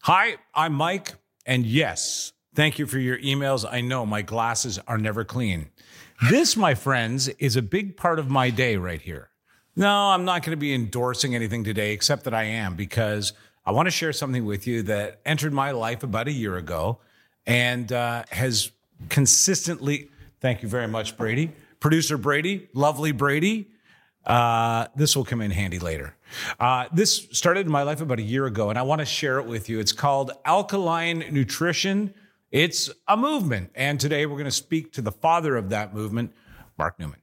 Hi, I'm Mike, and yes, thank you for your emails. I know my glasses are never clean. This, my friends, is a big part of my day right here. No, I'm not going to be endorsing anything today, except that I am, because I want to share something with you that entered my life about a year ago and has consistently, thank you very much, Brady. Producer Brady, lovely Brady. This will come in handy later. This started in my life about a year ago, and I want to share it with you. It's called Alkaline Nutrition. It's a movement, and today we're going to speak to the father of that movement, Mark Newman.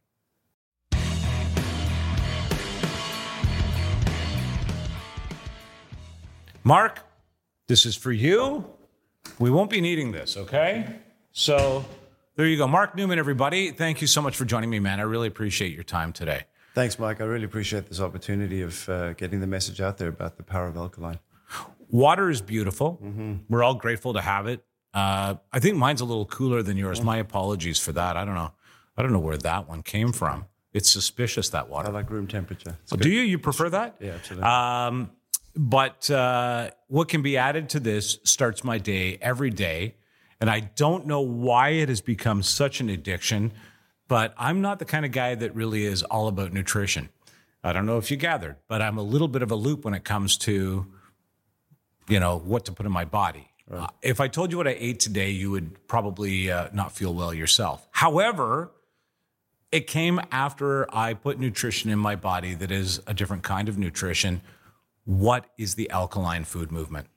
Mark, this is for you. We won't be needing this, okay? So there you go. Mark Newman, everybody. Thank you so much for joining me, man. I really appreciate your time today. Thanks, Mike. I really appreciate this opportunity of getting the message out there about the power of alkaline. Water is beautiful. Mm-hmm. We're all grateful to have it. I think mine's a little cooler than yours. My apologies for that. I don't know where that one came from. It's suspicious, that water. I like room temperature. Do you? You prefer that? Yeah, absolutely. But what can be added to this starts my day every day. And I don't know why it has become such an addiction, but I'm not the kind of guy that really is all about nutrition. I don't know if you gathered, but I'm a little bit of a loop when it comes to, what to put in my body. Right. If I told you what I ate today, you would probably not feel well yourself. However, it came after I put nutrition in my body that is a different kind of nutrition. What is the alkaline food movement?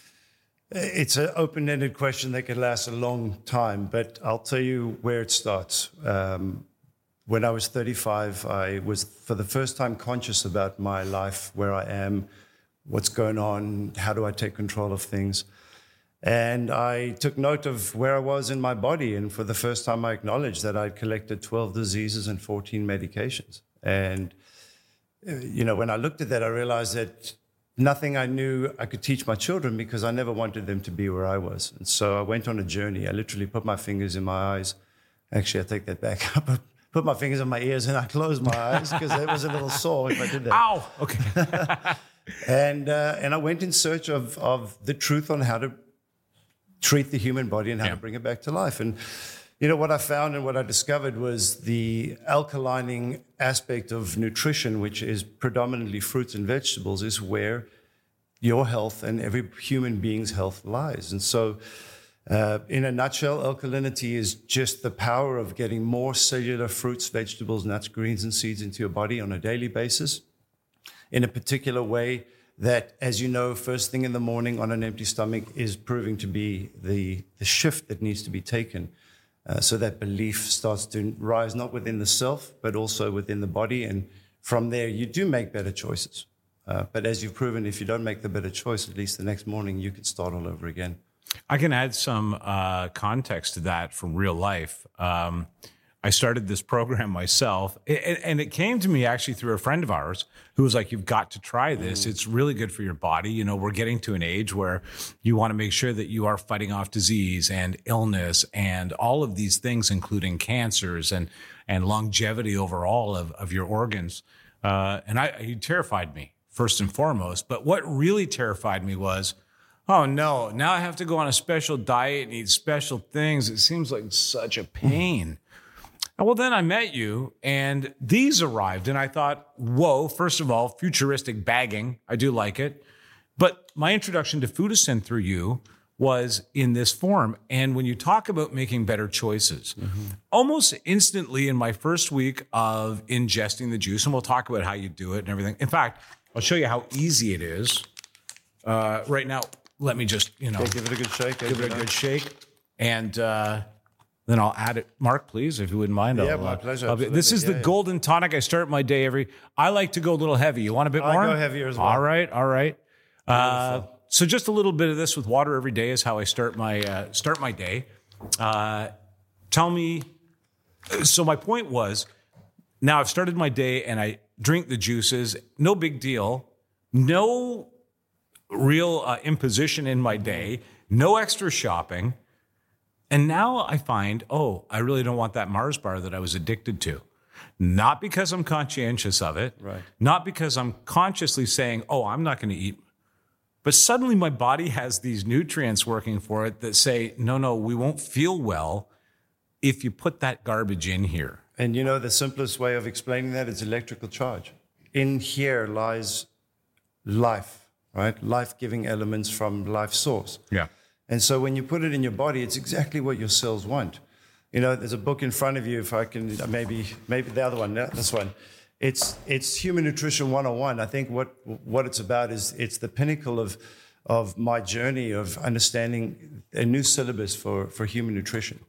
It's an open-ended question that could last a long time, but I'll tell you where it starts. When I was 35, I was for the first time conscious about my life, where I am, what's going on, how do I take control of things. And I took note of where I was in my body, and for the first time I acknowledged that I'd collected 12 diseases and 14 medications. And, when I looked at that, I realized that nothing I knew I could teach my children because I never wanted them to be where I was. And so I went on a journey. I literally put my fingers in my eyes. Actually, I take that back. I put my fingers in my ears and I closed my eyes because it was a little sore if I did that. Ow! Okay. And I went in search of the truth on how to treat the human body and how to bring it back to life. And what I found and what I discovered was the alkalining aspect of nutrition, which is predominantly fruits and vegetables, is where your health and every human being's health lies. And so, in a nutshell, alkalinity is just the power of getting more cellular fruits, vegetables, nuts, greens, and seeds into your body on a daily basis in a particular way that, as you know, first thing in the morning on an empty stomach is proving to be the shift that needs to be taken. So that belief starts to rise not within the self, but also within the body. And from there, you do make better choices. But as you've proven, if you don't make the better choice, at least the next morning, you can start all over again. I can add some context to that from real life. I started this program myself, and it came to me actually through a friend of ours who was like, you've got to try this. It's really good for your body. We're getting to an age where you want to make sure that you are fighting off disease and illness and all of these things, including cancers and longevity overall of your organs. And it terrified me, first and foremost. But what really terrified me was, oh, no, now I have to go on a special diet and eat special things. It seems like such a pain. Well, then I met you, and these arrived, and I thought, whoa, first of all, futuristic bagging. I do like it. But my introduction to Foodascent through you was in this form. And when you talk about making better choices, almost instantly in my first week of ingesting the juice, and we'll talk about how you do it and everything. In fact, I'll show you how easy it is. Right now, let me just, give it a good shake. Give it a good shake. And then I'll add it. Mark, please, if you wouldn't mind. Yeah, my pleasure. This is the golden tonic. I start my day I like to go a little heavy. You want a bit more? I go heavier as well. All right. So just a little bit of this with water every day is how I start my day. Tell me, so my point was, now I've started my day and I drink the juices. No big deal. No real imposition in my day. No extra shopping. And now I find, I really don't want that Mars bar that I was addicted to. Not because I'm conscientious of it. Right. Not because I'm consciously saying, I'm not going to eat. But suddenly my body has these nutrients working for it that say, no, we won't feel well if you put that garbage in here. And you know, the simplest way of explaining that is electrical charge. In here lies life, right? Life-giving elements from life source. Yeah. And so when you put it in your body, it's exactly what your cells want. You know, there's a book in front of you, if I can, maybe the other one, this one. It's Human Nutrition 101. I think what it's about is it's the pinnacle of my journey of understanding a new syllabus for human nutrition.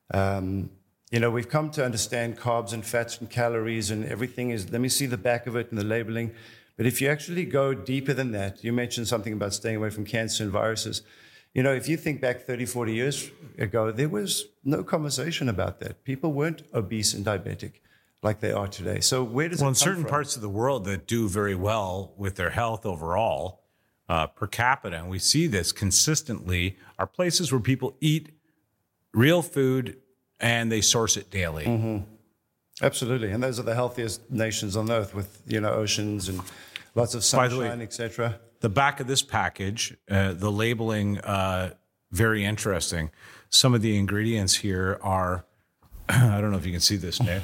You know, we've come to understand carbs and fats and calories and everything is, let me see the back of it and the labeling. But if you actually go deeper than that, you mentioned something about staying away from cancer and viruses. You know, if you think back 30, 40 years ago, there was no conversation about that. People weren't obese and diabetic like they are today. So where does it come in certain from? parts of the world that do very well with their health overall, per capita, and we see this consistently, are places where people eat real food and they source it daily. Mm-hmm. Absolutely. And those are the healthiest nations on earth with, you know, oceans and lots of sunshine, etc. The back of this package, the labeling, very interesting. Some of the ingredients here are, I don't know if you can see this, Nick,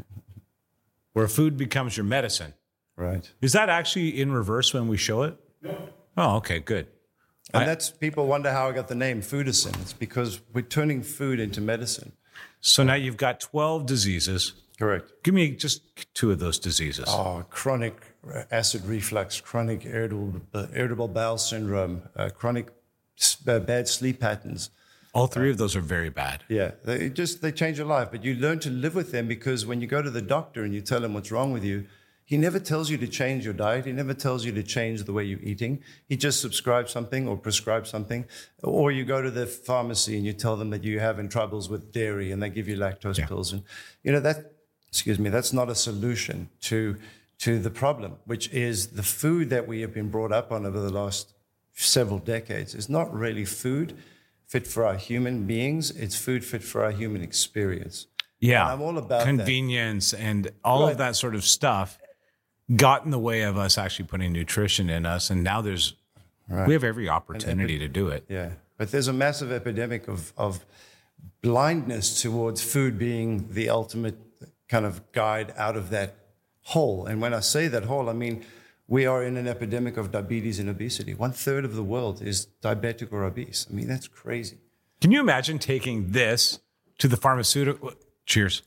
where food becomes your medicine. Right. Is that actually in reverse when we show it? No. Oh, okay, good. And that's, people wonder how I got the name Foodicin. It's because we're turning food into medicine. So now you've got 12 diseases. Correct. Give me just 2 of those diseases. Oh, chronic acid reflux, chronic irritable bowel syndrome, chronic bad sleep patterns. All 3 of those are very bad. Yeah, they change your life, but you learn to live with them because when you go to the doctor and you tell him what's wrong with you, he never tells you to change your diet. He never tells you to change the way you're eating. He just subscribes something or prescribes something. Or you go to the pharmacy and you tell them that you're having troubles with dairy and they give you lactose pills. And, you know, that's not a solution to the problem, which is the food that we have been brought up on over the last several decades is not really food fit for our human beings. It's food fit for our human experience. Yeah. And I'm all about convenience and all of that sort of stuff got in the way of us actually putting nutrition in us. And now we have every opportunity to do it. Yeah. But there's a massive epidemic of blindness towards food being the ultimate kind of guide out of that hole. And when I say that hole, I mean, we are in an epidemic of diabetes and obesity. 1/3 of the world is diabetic or obese. I mean, that's crazy. Can you imagine taking this to the pharmaceutical? Cheers.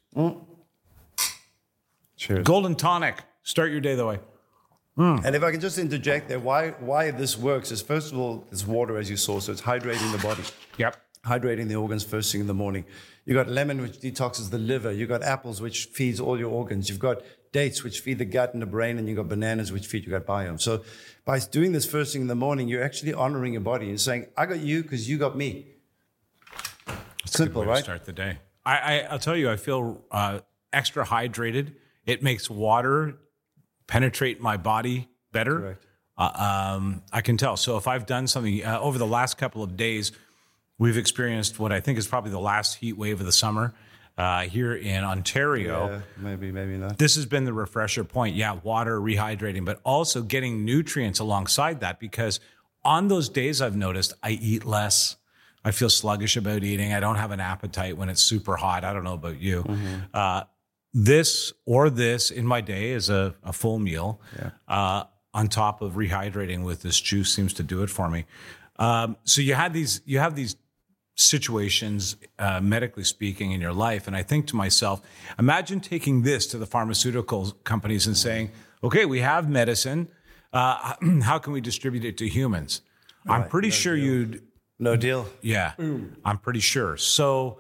Cheers. Golden tonic. Start your day that way. And if I can just interject there, why this works is, first of all, it's water, as you saw, so it's hydrating the body. Yep. Hydrating the organs first thing in the morning. You got lemon, which detoxes the liver. You got apples, which feeds all your organs. You've got dates, which feed the gut and the brain, and you got bananas, which feed your gut biome. So by doing this first thing in the morning, you're actually honoring your body and saying, I got you because you got me. That's simple, a good way right? To start the day. I'll tell you, I feel extra hydrated. It makes water penetrate my body better. Correct. I can tell. So if I've done something over the last couple of days, we've experienced what I think is probably the last heat wave of the summer here in Ontario. Yeah, maybe not. This has been the refresher point. Yeah, water, rehydrating, but also getting nutrients alongside that, because on those days I've noticed I eat less. I feel sluggish about eating. I don't have an appetite when it's super hot. I don't know about you. Mm-hmm. This in my day is a full meal on top of rehydrating with this juice seems to do it for me. So you have these situations, medically speaking, in your life. And I think to myself, imagine taking this to the pharmaceutical companies and saying, okay, we have medicine. How can we distribute it to humans? I'm pretty sure you'd... No deal. Yeah, I'm pretty sure. So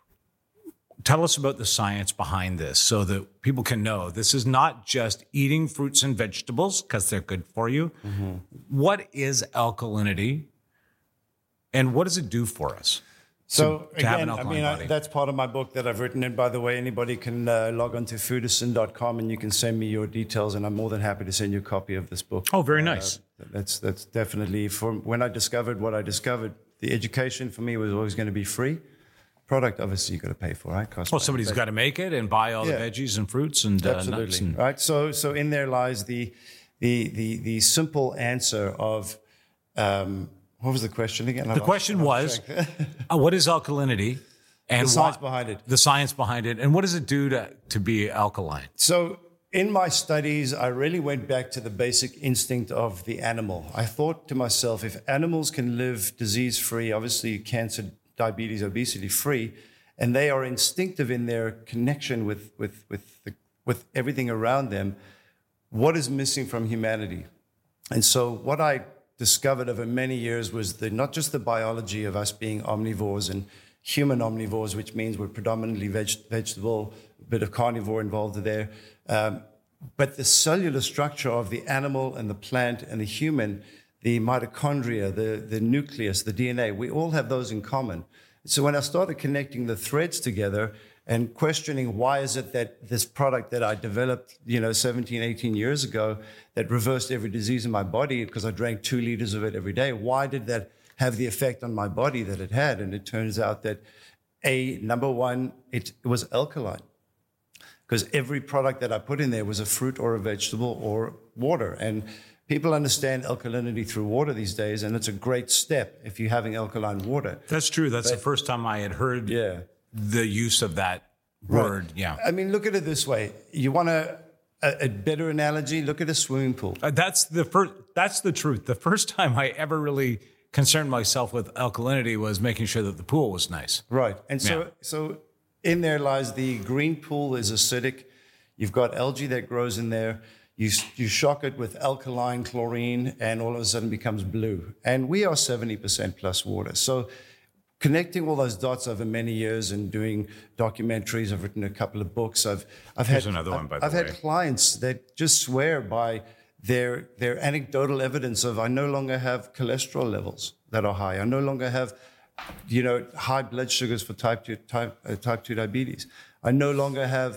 tell us about the science behind this so that people can know this is not just eating fruits and vegetables because they're good for you. Mm-hmm. What is alkalinity and what does it do for us? So to have again, an alkaline body? That's part of my book that I've written. And by the way, anybody can log on to foodicin.com and you can send me your details. And I'm more than happy to send you a copy of this book. Oh, very nice. That's definitely, from when I discovered what I discovered, the education for me was always going to be free. Product, obviously, you got to pay for, right? Well, somebody's got to make it and buy all the veggies and fruits and nuts. Right. So in there lies the simple answer of What was the question again? The question was, what is alkalinity? And the science behind it. The science behind it. And what does it do to be alkaline? So in my studies, I really went back to the basic instinct of the animal. I thought to myself, if animals can live disease-free, obviously cancer, diabetes, obesity free, and they are instinctive in their connection with everything around them, what is missing from humanity? And so what I discovered over many years was not just the biology of us being omnivores and human omnivores, which means we're predominantly vegetable, a bit of carnivore involved there, but the cellular structure of the animal and the plant and the human, the mitochondria, the nucleus, the DNA, we all have those in common. So when I started connecting the threads together and questioning why is it that this product that I developed, 17, 18 years ago that reversed every disease in my body because I drank 2 liters of it every day, why did that have the effect on my body that it had? And it turns out that number one, it was alkaline because every product that I put in there was a fruit or a vegetable or water. And people understand alkalinity through water these days, and it's a great step if you're having alkaline water. That's true. That's the first time I had heard the use of that word. Right. Yeah. I mean, look at it this way. You want a better analogy? Look at a swimming pool. That's the truth. The first time I ever really concerned myself with alkalinity was making sure that the pool was nice. Right. And so in there lies the green pool is acidic. You've got algae that grows in there. You shock it with alkaline chlorine, and all of a sudden it becomes blue. And we are 70% plus water. So connecting all those dots over many years and doing documentaries, I've written a couple of books. I've had another one, by the way. I've had clients that just swear by their anecdotal evidence of I no longer have cholesterol levels that are high. I no longer have, high blood sugars for type 2 diabetes. I no longer have,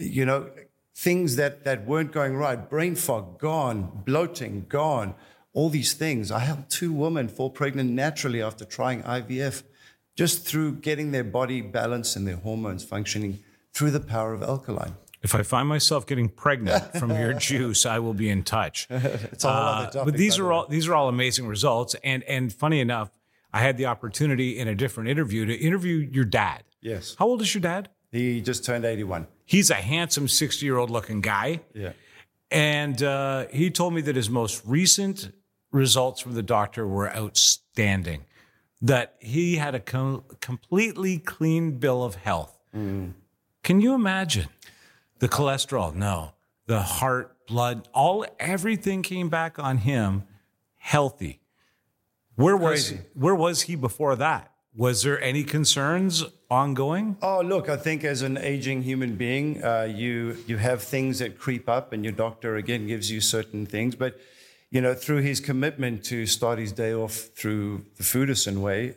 things that weren't going right, brain fog gone, bloating gone, all these things. I helped 2 women fall pregnant naturally after trying IVF, just through getting their body balanced and their hormones functioning through the power of alkaline. If I find myself getting pregnant from your juice, I will be in touch. It's a whole other topic. But these are all amazing results. And funny enough, I had the opportunity in a different interview to interview your dad. Yes. How old is your dad? He just turned 81. He's a handsome 60-year-old looking guy. Yeah. And he told me that his most recent results from the doctor were outstanding, that he had a completely clean bill of health. Mm. Can you imagine? The cholesterol, no. The heart, blood, everything came back on him healthy. Where was he before that? Was there any concerns ongoing? Oh, look, I think as an aging human being, you have things that creep up, and your doctor, again, gives you certain things. But, through his commitment to start his day off through the Foodison way,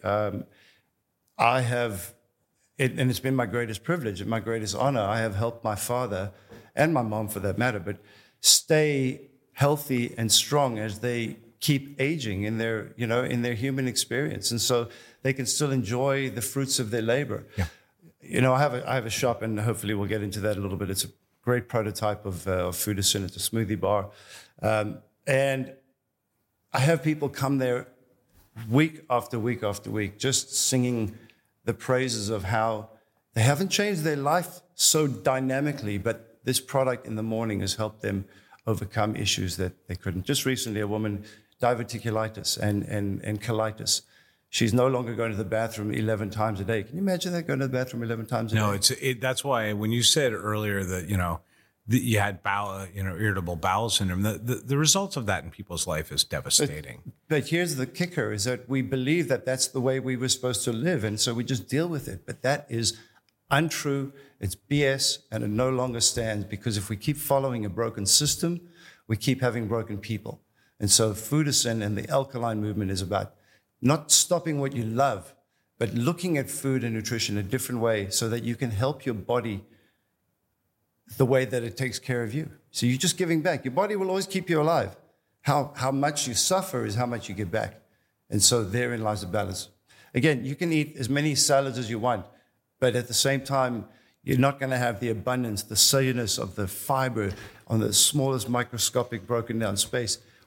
I have, and it's been my greatest privilege and my greatest honor, I have helped my father, and my mom for that matter, but stay healthy and strong as they keep aging in their human experience. And so they can still enjoy the fruits of their labor. Yeah. I have a shop, and hopefully we'll get into that a little bit. It's a great prototype of Foodison. It's a smoothie bar. And I have people come there week after week after week, just singing the praises of how they haven't changed their life so dynamically, but this product in the morning has helped them overcome issues that they couldn't. Just recently, a woman, diverticulitis and colitis. She's no longer going to the bathroom 11 times a day. Can you imagine that, going to the bathroom 11 times a day? No, that's why when you said earlier that, that you had irritable bowel syndrome, the results of that in people's life is devastating. But here's the kicker, is that we believe that that's the way we were supposed to live, and so we just deal with it. But that is untrue, it's BS, and it no longer stands, because if we keep following a broken system, we keep having broken people. And so Foodison and the alkaline movement is about not stopping what you love, but looking at food and nutrition a different way so that you can help your body the way that it takes care of you. So you're just giving back. Your body will always keep you alive. How much you suffer is how much you get back. And so therein lies the balance. Again, you can eat as many salads as you want, but at the same time, you're not going to have the abundance, the cellularness of the fiber on the smallest microscopic broken down space.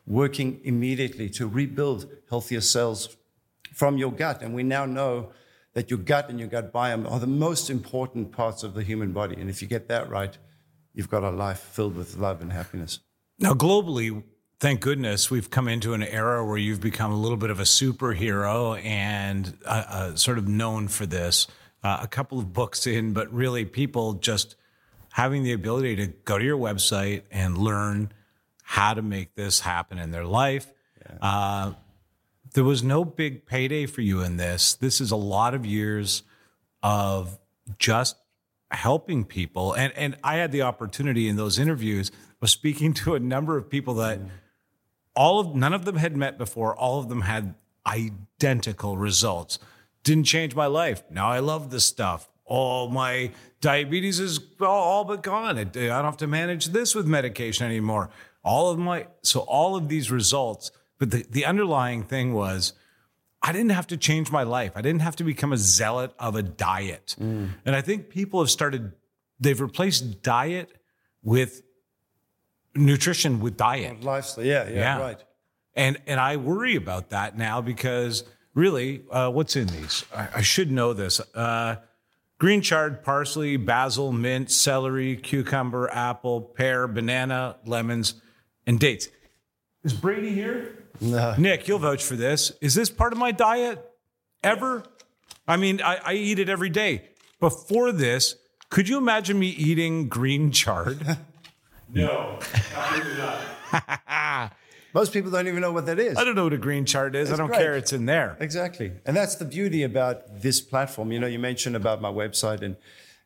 working immediately to rebuild healthier cells from your gut. And we now know that your gut and your gut biome are the most important parts of the human body. And if you get that right, you've got a life filled with love and happiness. Now, globally, thank goodness we've come into an era where you've become a little bit of a superhero and sort of known for this. A couple of books in, but really people just having the ability to go to your website and learn how to make this happen in their life. Yeah. There was no big payday for you in this. This is a lot of years of just helping people. And I had the opportunity in those interviews of speaking to a number of people that none of them had met before. All of them had identical results. Didn't change my life. Now I love this stuff. Oh, my diabetes is all but gone. I don't have to manage this with medication anymore. All of these results. But the underlying thing was, I didn't have to change my life. I didn't have to become a zealot of a diet. And I think people they've replaced diet with nutrition with diet. Lifestyle, yeah, right. And I worry about that now because really, what's in these? I should know this. Green chard, parsley, basil, mint, celery, cucumber, apple, pear, banana, lemons, and dates. Is Brady here? No. Nick, you'll vouch for this. Is this part of my diet ever? I mean, I eat it every day. Before this, could you imagine me eating green chard? No, absolutely not. Most people don't even know what that is. I don't know what a green chard is. I don't care. It's in there. Exactly. And that's the beauty about this platform. You know, you mentioned about my website and,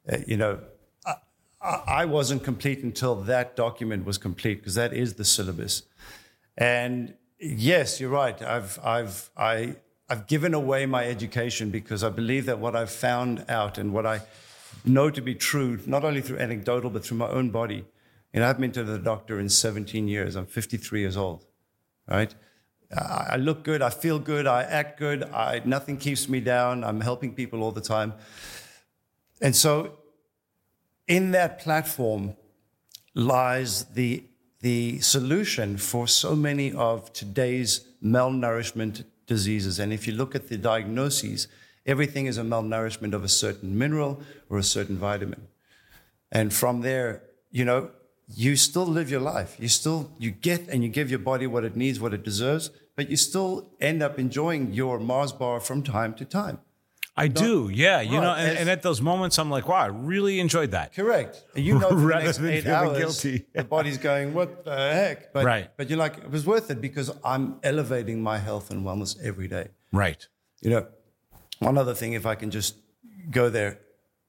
I wasn't complete until that document was complete because that is the syllabus. And yes, you're right. I've given away my education because I believe that what I've found out and what I know to be true, not only through anecdotal, but through my own body. And I've been to the doctor in 17 years. I'm 53 years old, right? I look good. I feel good. I act good. Nothing keeps me down. I'm helping people all the time. And so in that platform lies the solution for so many of today's malnourishment diseases. And if you look at the diagnoses, everything is a malnourishment of a certain mineral or a certain vitamin. And from there, you still live your life. You get and you give your body what it needs, what it deserves, but you still end up enjoying your Mars bar from time to time. I do, yeah. And at those moments, I'm like, wow, I really enjoyed that. Correct. And for the Rather next than 8 feeling hours, guilty. the body's going, what the heck? But, Right. But you're like, it was worth it because I'm elevating my health and wellness every day. Right. One other thing, if I can just go there,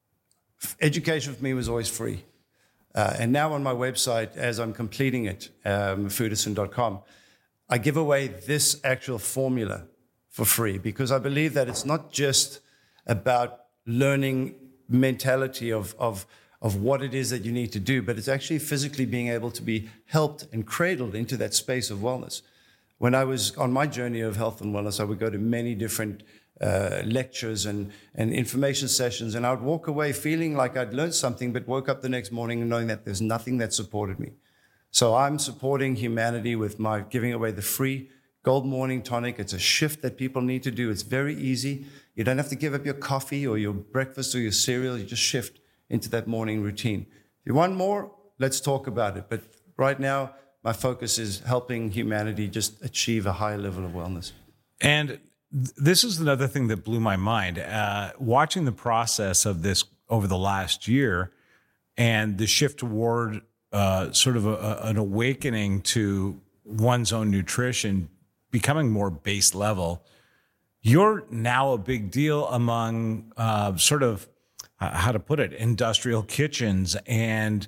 education for me was always free. And now on my website, as I'm completing it, foodison.com, I give away this actual formula for free because I believe that it's not just about learning mentality of what it is that you need to do, but it's actually physically being able to be helped and cradled into that space of wellness. When I was on my journey of health and wellness, I would go to many different lectures and information sessions, and I would walk away feeling like I'd learned something, but woke up the next morning knowing that there's nothing that supported me. So I'm supporting humanity with my giving away the free Gold Morning Tonic. It's a shift that people need to do. It's very easy. You don't have to give up your coffee or your breakfast or your cereal. You just shift into that morning routine. If you want more, let's talk about it. But right now, my focus is helping humanity just achieve a higher level of wellness. And this is another thing that blew my mind. Watching the process of this over the last year and the shift toward sort of an awakening to one's own nutrition, becoming more base level, you're now a big deal among sort of, how to put it, industrial kitchens and,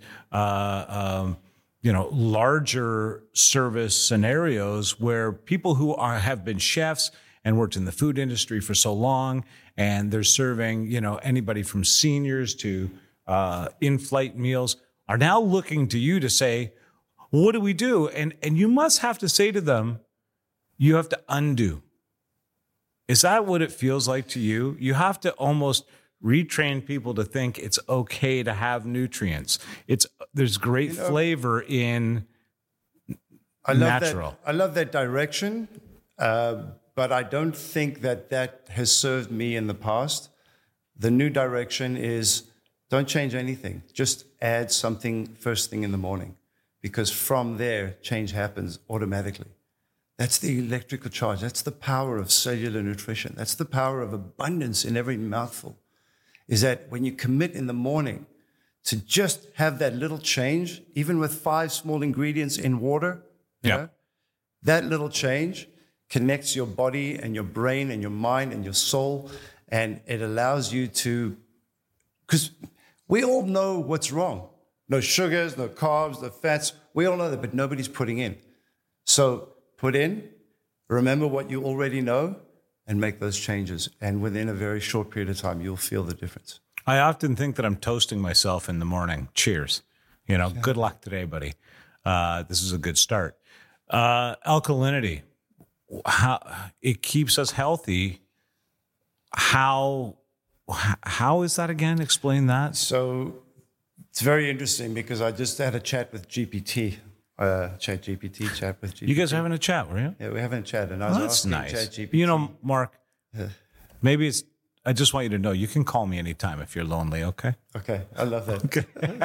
larger service scenarios where people who have been chefs and worked in the food industry for so long, and they're serving, anybody from seniors to in-flight meals, are now looking to you to say, what do we do? And you must have to say to them, you have to undo. Is that what it feels like to you? You have to almost retrain people to think it's okay to have nutrients. There's great flavor in natural. I love that direction, but I don't think that has served me in the past. The new direction is don't change anything. Just add something first thing in the morning, because from there, change happens automatically. That's the electrical charge. That's the power of cellular nutrition. That's the power of abundance in every mouthful, is that when you commit in the morning to just have that little change, even with 5 small ingredients in water, that little change connects your body and your brain and your mind and your soul, and it allows you to, because we all know what's wrong. No sugars, no carbs, no fats. We all know that, but nobody's putting in. So put in, remember what you already know, and make those changes. And within a very short period of time, you'll feel the difference. I often think that I'm toasting myself in the morning. Cheers. Good luck today, buddy. This is a good start. Alkalinity, how it keeps us healthy. How is that again? Explain that. So it's very interesting because I just had a chat with GPT. Chat with GPT. You guys are having a chat, were you? Yeah, we're having a chat, and I was asking nice. ChatGPT. Mark, maybe it's. I just want you to know you can call me anytime if you're lonely. Okay. Okay, I love that. Okay.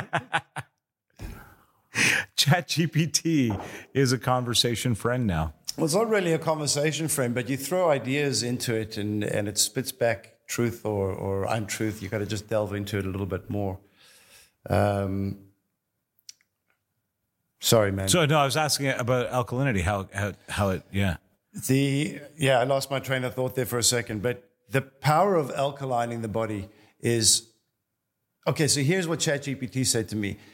ChatGPT is a conversation friend now. Well, it's not really a conversation friend, but you throw ideas into it, and it spits back truth or untruth. You got to just delve into it a little bit more. Sorry, man. So no, I was asking about alkalinity. How it I lost my train of thought there for a second, but the power of alkalining the body is okay. So here's what ChatGPT said to me: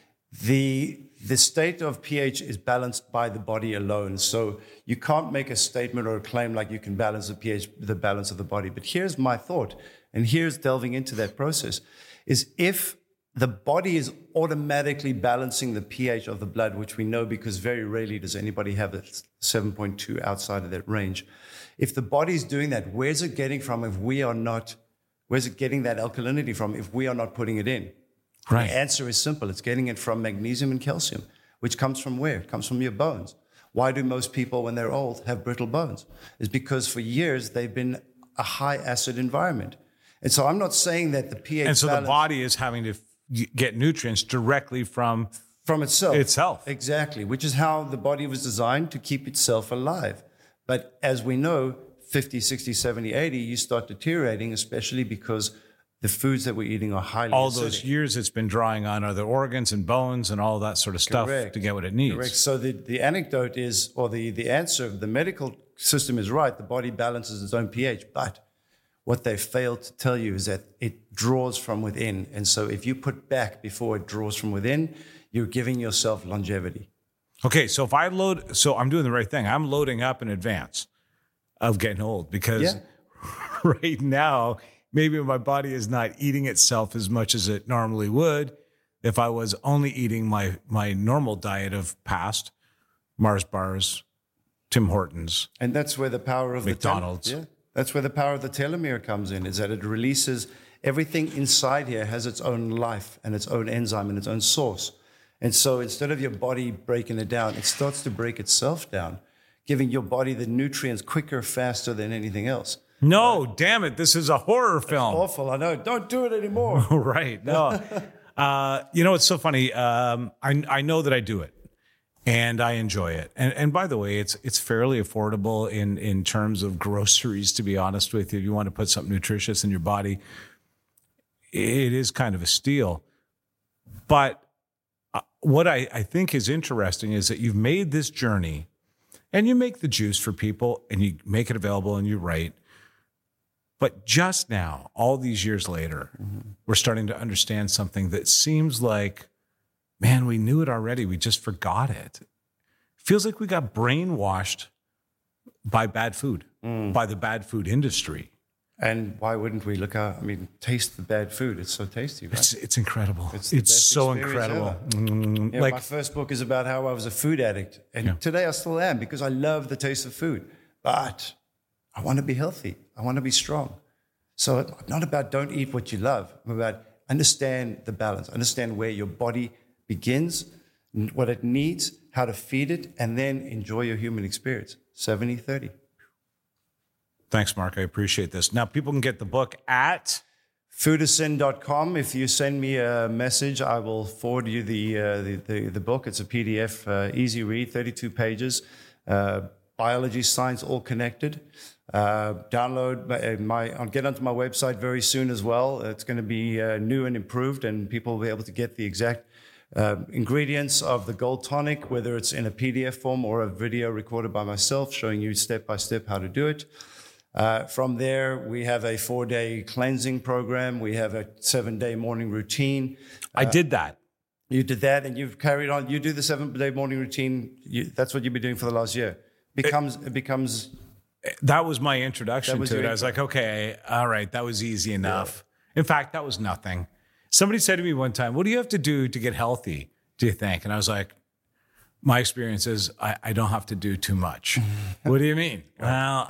the state of pH is balanced by the body alone. So you can't make a statement or a claim like you can balance the pH, the balance of the body. But here's my thought, and here's delving into that process: is if the body is automatically balancing the pH of the blood, which we know because very rarely does anybody have a 7.2 outside of that range. If the body's doing that, where's it getting from if we are not, where's it getting that alkalinity from if we are not putting it in? Right. The answer is simple. It's getting it from magnesium and calcium, which comes from where? It comes from your bones. Why do most people, when they're old, have brittle bones? It's because for years they've been a high acid environment. And so I'm not saying that the pH and so balance, the body is having to get nutrients directly from itself. Exactly, which is how the body was designed to keep itself alive. But as we know, 50, 60, 70, 80, you start deteriorating, especially because the foods that we're eating are highly all acidic. Those years it's been drawing on other organs and bones and all that sort of stuff to get what it needs. Correct. So the anecdote is, or the answer, the medical system is right. The body balances its own pH, but what they fail to tell you is that it draws from within. And so if you put back before it draws from within, you're giving yourself longevity. Okay, so if I I'm doing the right thing. I'm loading up in advance of getting old because right now, maybe my body is not eating itself as much as it normally would if I was only eating my normal diet of past Mars bars, Tim Hortons. And that's where the power of McDonald's. That's where the power of the telomere comes in, is that it releases everything inside here has its own life and its own enzyme and its own source. And so instead of your body breaking it down, it starts to break itself down, giving your body the nutrients quicker, faster than anything else. No, damn it. This is a horror film. It's awful. I know. Don't do it anymore. Right. No. It's so funny. I know that I do it. And I enjoy it. And by the way, it's fairly affordable in terms of groceries, to be honest with you. If you want to put something nutritious in your body, it is kind of a steal. But what I think is interesting is that you've made this journey and you make the juice for people and you make it available and you write. But just now, all these years later, we're starting to understand something that seems like, man, we knew it already. We just forgot it. Feels like we got brainwashed by bad food, by the bad food industry. And why wouldn't we taste the bad food? It's so tasty, right? It's incredible. It's so incredible. My first book is about how I was a food addict. And today I still am because I love the taste of food. But I want to be healthy. I want to be strong. So I'm not about don't eat what you love. I'm about understand the balance, understand where your body begins, what it needs, how to feed it, and then enjoy your human experience. 70-30. Thanks, Mark. I appreciate this. Now, people can get the book at foodascend.com. If you send me a message, I will forward you the book. It's a PDF, easy read, 32 pages. Biology, science, all connected. Download I'll get onto my website very soon as well. It's going to be new and improved, and people will be able to get the exact ingredients of the Gold Tonic, whether it's in a PDF form or a video recorded by myself showing you step by step how to do it. From there, we have a 4-day cleansing program. We have a 7-day morning routine. I did that. You did that, and you've carried on. You do the 7-day morning routine. That's what you've been doing for the last year. It becomes. That was my introduction to it. I was like, okay, all right, that was easy enough. Yeah. In fact, that was nothing. Somebody said to me one time, what do you have to do to get healthy, do you think? And I was like, my experience is I don't have to do too much. What do you mean? Well,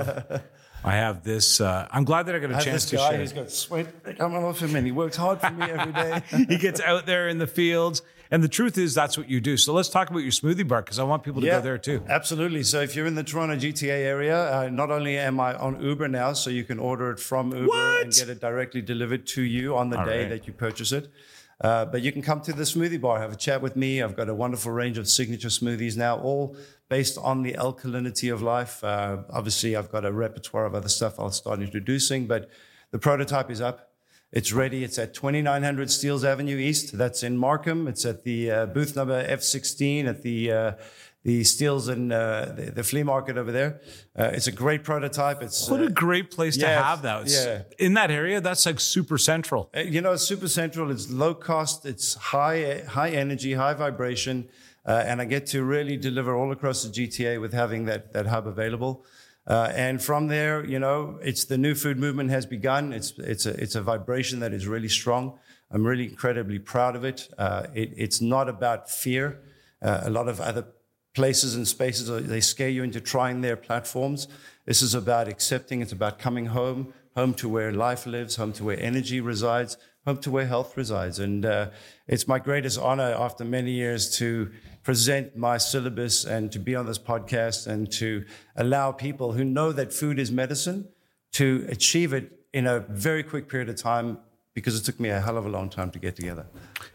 I have this. I'm glad that I got a chance to share. He's got sweat coming off him, and he works hard for me every day. He gets out there in the fields. And the truth is, that's what you do. So let's talk about your smoothie bar, because I want people to go there too. Absolutely. So if you're in the Toronto GTA area, not only am I on Uber now, so you can order it from Uber and get it directly delivered to you on the day that you purchase it. But you can come to the smoothie bar, have a chat with me. I've got a wonderful range of signature smoothies now, all based on the alkalinity of life. Obviously, I've got a repertoire of other stuff I'll start introducing, but the prototype is up. It's ready. It's at 2900 Steeles Avenue East. That's in Markham. It's at the booth number F16 at the Steeles and the flea market over there. It's a great prototype. It's what a great place to have that. In that area, that's like super central. It's super central. It's low cost. It's high energy, high vibration. And I get to really deliver all across the GTA with having that hub available. And from there, it's the new food movement has begun. It's a vibration that is really strong. I'm really incredibly proud of it. It's not about fear. A lot of other places and spaces, they scare you into trying their platforms. This is about accepting. It's about coming home to where life lives, home to where energy resides, home to where health resides. And it's my greatest honor after many years to present my syllabus and to be on this podcast and to allow people who know that food is medicine to achieve it in a very quick period of time, because it took me a hell of a long time to get together.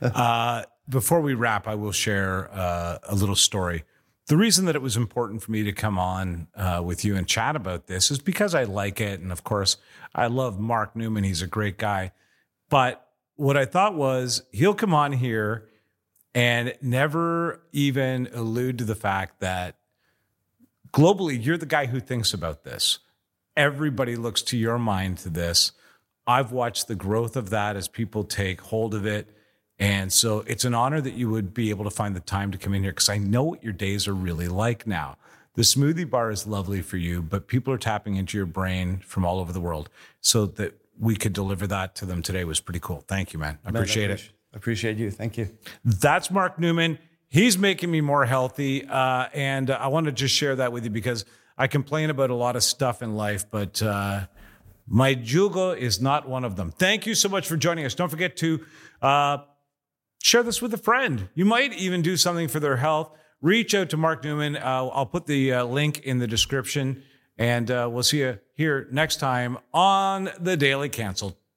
Before we wrap, I will share a little story. The reason that it was important for me to come on with you and chat about this is because I like it. And of course, I love Mark Newman. He's a great guy. But what I thought was he'll come on here and never even allude to the fact that globally, you're the guy who thinks about this. Everybody looks to your mind to this. I've watched the growth of that as people take hold of it. And so it's an honor that you would be able to find the time to come in here, because I know what your days are really like now. The smoothie bar is lovely for you, but people are tapping into your brain from all over the world. So that we could deliver that to them today was pretty cool. Thank you, man. I appreciate it. I appreciate you. Thank you. That's Mark Newman. He's making me more healthy. And I want to just share that with you, because I complain about a lot of stuff in life, but my jugo is not one of them. Thank you so much for joining us. Don't forget to share this with a friend. You might even do something for their health. Reach out to Mark Newman. I'll put the link in the description, and we'll see you here next time on The Daily Cancel.